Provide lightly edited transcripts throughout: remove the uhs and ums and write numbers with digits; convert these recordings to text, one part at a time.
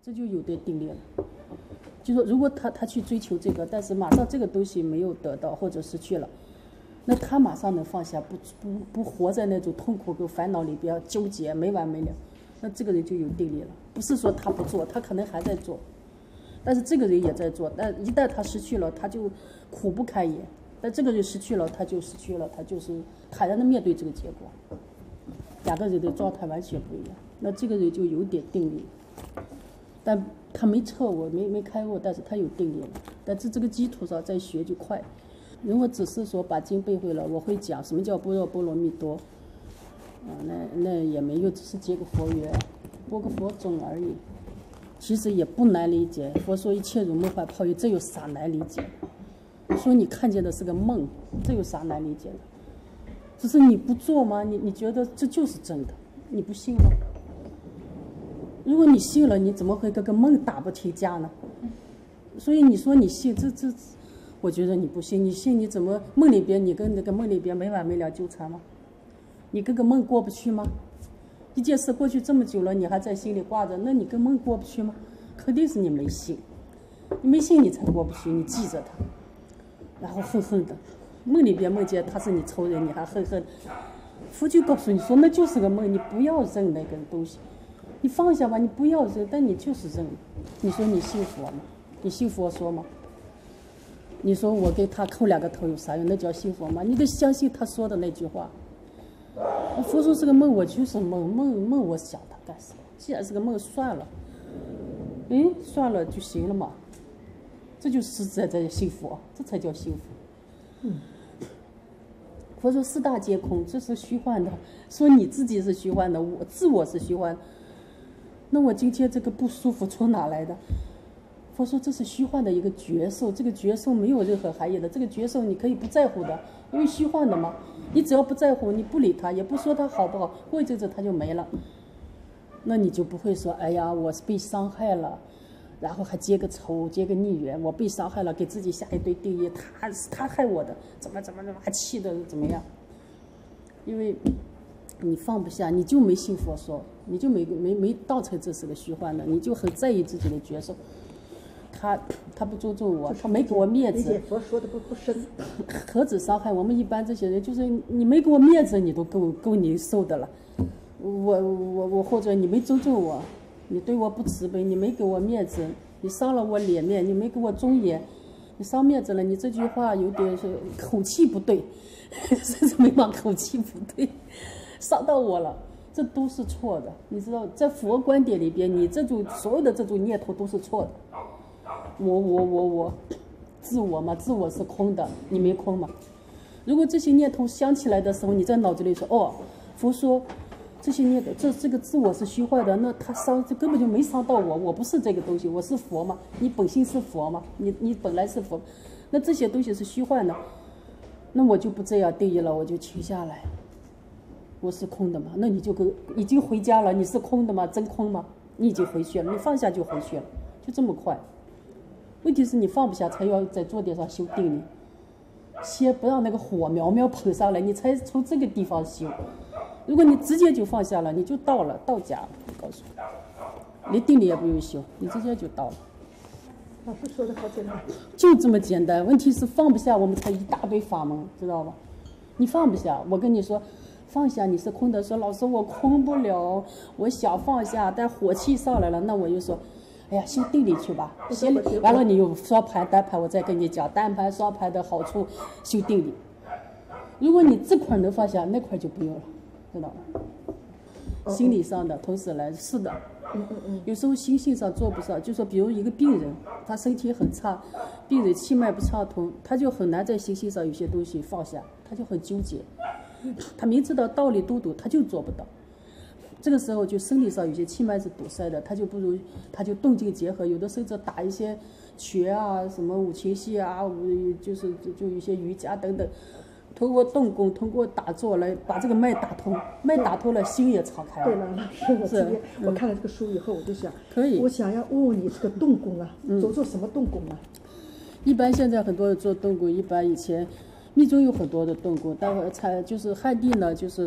这就有点定力了。就说如果他去追求这个，但是马上这个东西没有得到或者失去了，那他马上能放下，不活在那种痛苦跟烦恼里边纠结没完没了，那这个人就有定力了。不是说他不做，他可能还在做，但是这个人也在做，但一旦他失去了，他就苦不堪言。但这个人失去了，他就失去了，他就是坦然的面对这个结果。两个人的状态完全不一样，那这个人就有点定力，但他没彻悟，没开悟，但是他有定力了。但是这个基础上再学就快。如果只是说把经背会了，我会讲什么叫般若波罗蜜多，那也没有，只是结个佛缘，播个佛种而已。其实也不难理解。佛说一切如梦幻泡影，这有啥难理解？说你看见的是个梦，这有啥难理解的？只是你不做吗？你觉得这就是真的，你不信吗？如果你信了，你怎么会跟个梦打不停架呢？所以你说你信，这，我觉得你不信。你信你怎么梦里边你跟那个梦里边没完没了纠缠吗？你跟个梦过不去吗？一件事过去这么久了，你还在心里挂着，那你跟梦过不去吗？肯定是你没信，你没信你才过不去，你记着它，然后恨恨的。梦里边梦见他是你仇人，你还恨恨。佛就告诉你说，那就是个梦，你不要认那个东西，你放下吧，你不要认，但你就是认。你说你信佛吗？你信佛说吗？你说我给他叩2个头有啥用？那叫信佛吗？你得相信他说的那句话。佛说是个梦，我就是梦，我想他干什么？既然是个梦，算了，算了就行了嘛。这就实实在在信佛，这才叫信佛。佛说四大皆空，这是虚幻的。说你自己是虚幻的，自我是虚幻。那我今天这个不舒服从哪来的？佛说这是虚幻的一个觉受，这个觉受没有任何含义的。这个觉受你可以不在乎的，因为虚幻的嘛。你只要不在乎，你不理他，也不说他好不好，过一阵子他就没了。那你就不会说，哎呀，我是被伤害了，然后还结个仇，结个逆缘，我被伤害了，给自己下一堆定义，他害我的，怎么还气的怎么样？因为你放不下，你就没信佛说，你就没当成这是个虚幻的，你就很在意自己的角色。他不尊重我，他没给我面子。 佛说的不深， 何止伤害我们一般这些人，就是你没给我面子，你都够你受的了。我或者你没尊重我，你对我不慈悲，你没给我面子，你伤了我脸面，你没给我尊严，你伤面子了，你这句话有点是口气不对，甚至没往口气不对，伤到我了，这都是错的。你知道，在佛观点里边，你这种所有的这种念头都是错的。我，自我嘛，自我是空的，你没空嘛。如果这些念头想起来的时候，你在脑子里说，哦，佛说这些念头，这个自我是虚幻的，那他这根本就没伤到我，我不是这个东西，我是佛嘛，你本性是佛嘛，你本来是佛，那这些东西是虚幻的，那我就不这样定义了，我就停下来，我是空的嘛，那你就已经回家了，你是空的吗？真空吗？你已经回去了，你放下就回去了，就这么快。问题是你放不下，才要在坐垫上修定力，先不让那个火苗苗捧上来，你才从这个地方修。如果你直接就放下了，你就到家了。我告诉你，连定力也不用修，你直接就到了。 老师说的好简单， 就这么简单。问题是放不下，我们才一大堆法门，知道吧？你放不下，我跟你说，放下你是空的。说老师我空不了，我想放下，但火气上来了，那我就说。哎呀，修定力去吧，完了你有双盘单盘，我再跟你讲单盘双盘的好处，修定力。如果你这块能放下，那块就不用了，知道吗？心理上的同时来，是的，有时候心性上做不上，就说比如一个病人，他身体很差，病人气脉不畅通，他就很难在心性上有些东西放下，他就很纠结，他明知道道理都懂，他就做不到。这个时候就生理上有些气脉是堵塞的，他就动静结合，有的甚至打一些穴啊，什么五禽戏啊，就一些瑜伽等等，通过动功，通过打坐来把这个脉打通，脉打通了，心也敞开了。 对了，老师，我看了这个书以后，我就想， 可以， 我想要问问你这个动功啊，做什么动功啊？ 一般现在很多人做动功，一般以前密宗有很多的动功，待会儿就是汉地呢，就是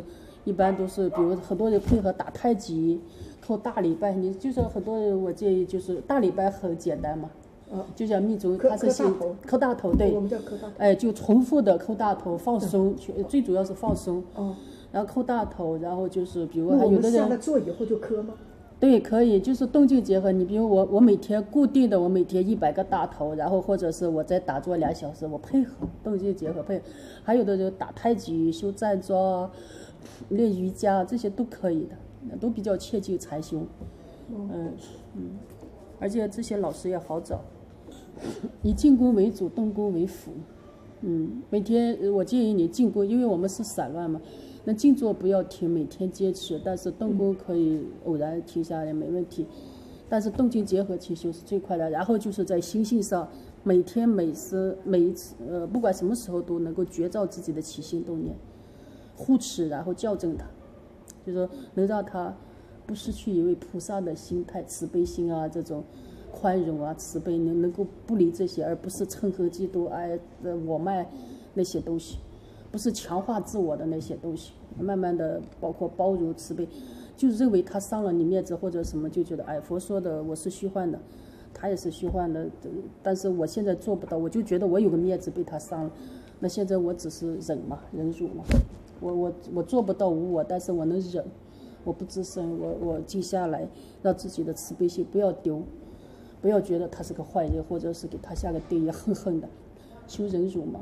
一般都是比如很多人配合打太极、扣大礼拜，你就是很多人我建议就是大礼拜很简单嘛。就像密宗，它是先抠大头，对， 我们叫抠大头。 哎，就重复的抠大头，放松，最主要是放松。然后抠大头，然后就是比如还有的人下了坐以后就磕吗？ 对，可以，就是动静结合。你比如我每天固定的，我每天100个大头，然后或者是我在打坐2小时，我配合动静结合配合。还有的人打太极、修站桩、练瑜伽，这些都可以的，都比较切近禅修。而且这些老师也好找。以静功为主，动功为辅。每天我建议你静功，因为我们是散乱嘛，那静坐不要停，每天坚持。但是动功可以偶然停下来，没问题。但是动静结合起修是最快的。然后就是在心性上，每天每一次不管什么时候都能够觉照自己的起心动念，护持，然后校正它，就是说能让它不失去一位菩萨的心态，慈悲心啊，这种宽容啊，慈悲，能够不离这些，而不是嗔恨嫉妒爱我慢那些东西，不是强化自我的那些东西，慢慢的包括包容慈悲，就认为他伤了你面子或者什么，就觉得哎，佛说的我是虚幻的，他也是虚幻的，但是我现在做不到，我就觉得我有个面子被他伤了，那现在我只是忍嘛，忍辱嘛，我做不到无我，但是我能忍，我不吱声，我静下来，让自己的慈悲心不要丢。不要觉得他是个坏人，或者是给他下个定义恨恨的，修忍辱嘛，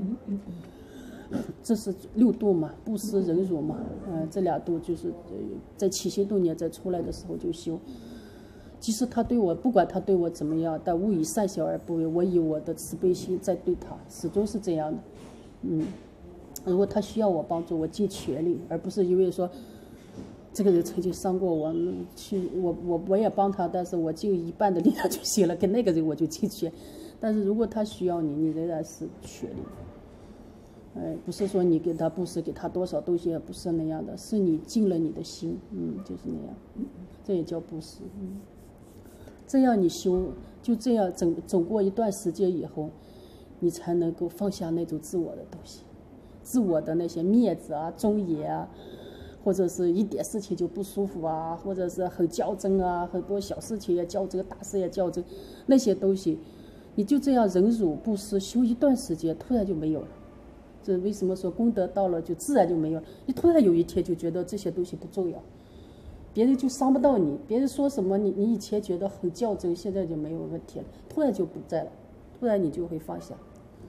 这是6度嘛，布施忍辱嘛，这2度就是在起心动念在出来的时候就修。即使他对我，不管他对我怎么样，但勿以善小而不为，我以我的慈悲心在对他，始终是这样的。如果他需要我帮助，我尽全力，而不是因为说。这个人曾经伤过我，我也帮他，但是我尽1半的力量就行了。跟那个人我就尽全，但是如果他需要你，你仍然是全力。不是说你给他布施，给他多少东西，也不是那样的，是你尽了你的心，就是那样，这也叫布施。这样你修，就这样走过一段时间以后，你才能够放下那种自我的东西，自我的那些面子啊、尊严啊。或者是一点事情就不舒服啊，或者是很较真啊，很多小事情也较真，大事也较真，那些东西，你就这样忍辱布施修一段时间，突然就没有了。这为什么说功德到了就自然就没有了？你突然有一天就觉得这些东西不重要，别人就伤不到你，别人说什么你以前觉得很较真，现在就没有问题了，突然就不在了，突然你就会放下。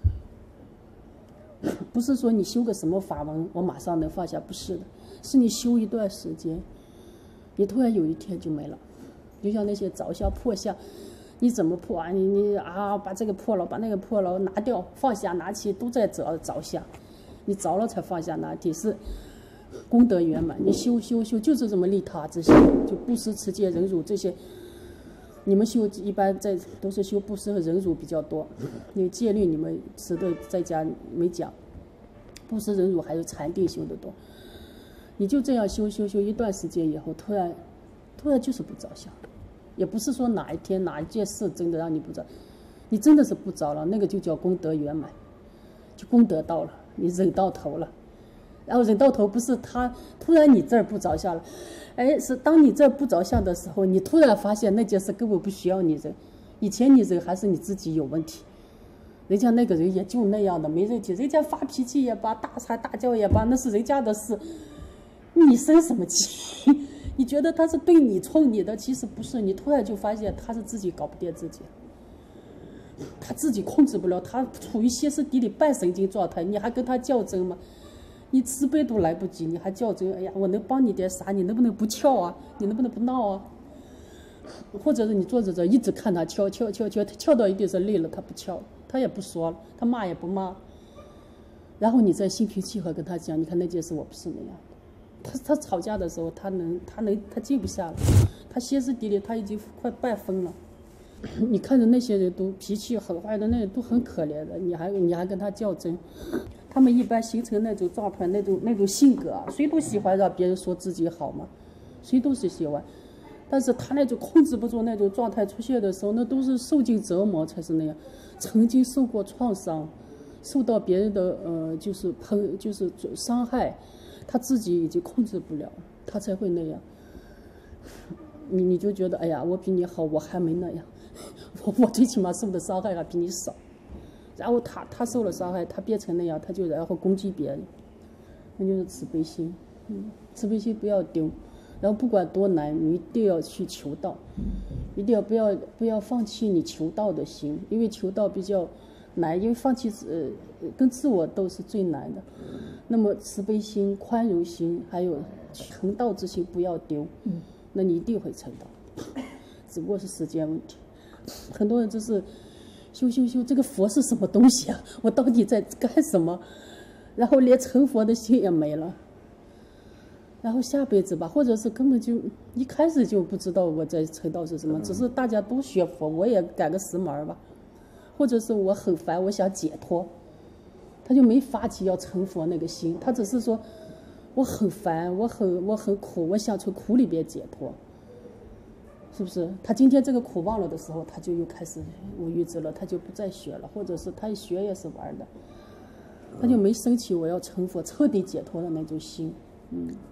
不是说你修个什么法门，我马上能放下，不是的。是你修一段时间，你突然有一天就没了，就像那些着相破相，你怎么破啊？你把这个破了，把那个破了，拿掉放下拿起都在着相，你着了才放下拿起，是功德圆满。你修就是这么利他之心，就布施持戒忍辱这些，你们修一般都是修布施和忍辱比较多，因为戒律你们持的在家没讲，布施忍辱还有禅定修的多。你就这样修一段时间以后，突然就是不着相，也不是说哪一天哪一件事真的让你不着，你真的是不着了，那个就叫功德圆满，就功德到了，你忍到头了，然后忍到头不是他突然你这儿不着相了，是当你这儿不着相的时候，你突然发现那件事根本不需要你忍，以前你忍还是你自己有问题，人家那个人也就那样的没问题，人家发脾气也罢，大喊大叫也罢，那是人家的事。你生什么气？你觉得他是对你冲你的，其实不是。你突然就发现他是自己搞不定自己，他自己控制不了，他处于歇斯底里半神经状态，你还跟他较真吗？你慈悲都来不及，你还较真？哎呀，我能帮你点啥？你能不能不撬啊？你能不能不闹啊？或者是你坐着一直看他撬到一定是累了，他不撬，他也不说了，他骂也不骂，然后你再心平气和跟他讲，你看那件事我不是那样。他吵架的时候，他静不下了，他歇斯底里，他已经快半疯了。你看着那些人都脾气很坏的，那都很可怜的，你还跟他较真，他们一般形成那种状态，那种性格啊，谁都喜欢让别人说自己好嘛，谁都是喜欢。但是他那种控制不住那种状态出现的时候，那都是受尽折磨才是那样，曾经受过创伤，受到别人的就是伤害。 他自己已经控制不了，他才会那样。你就觉得哎呀，我比你好，我还没那样，我最起码受的伤害还比你少。然后他受了伤害，他变成那样，他就然后攻击别人，那就是慈悲心。慈悲心不要丢，然后不管多难，你一定要去求道，一定要不要放弃你求道的心，因为求道比较难，因为放弃跟自我斗是最难的。那么慈悲心、宽容心，还有成道之心不要丢，那你一定会成道，只不过是时间问题。很多人就是修，这个佛是什么东西啊？我到底在干什么？然后连成佛的心也没了。然后下辈子吧，或者是根本就一开始就不知道我在成道是什么，只是大家都学佛，我也改个时髦吧。或者是我很烦，我想解脱，他就没发起要成佛那个心，他只是说我很烦，我很苦，我想从苦里边解脱，是不是？他今天这个苦忘了的时候，他就又开始无欲之了，他就不再学了，或者是他一学也是玩的，他就没升起我要成佛彻底解脱的那种心。